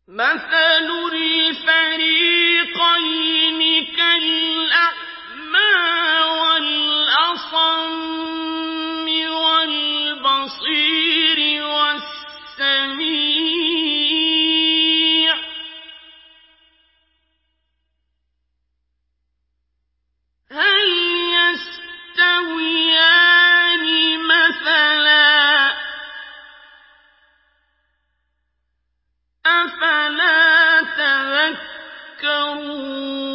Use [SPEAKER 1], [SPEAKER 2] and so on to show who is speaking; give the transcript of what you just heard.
[SPEAKER 1] مَثَلُ الْفَرِيقَيْنِ كَالْأَعْمَىٰ وَالْأَصَمِّ وَالْبَصِيرِ وَالسَّمِيعِ ۚ هَلْ يَسْتَوِيَانِ مَثَلًا ۚ أَفَلَا تَذَكَّرُونَ